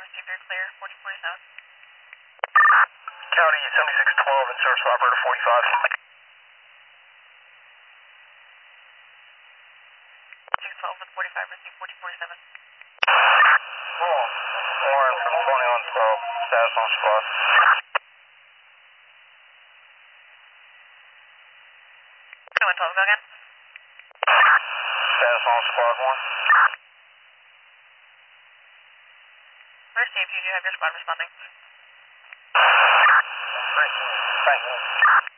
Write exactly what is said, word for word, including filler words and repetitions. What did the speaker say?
see if you're clear, forty forty-seven. County seventy-six twelve and service operator forty-five. six twelve with forty-five, receive forty forty-seven. Cool. Warren from twenty-one twelve, status on squad. twenty-one twelve, go again. Status on squad one. Receive, you do have your squad responding. Great. Thank you.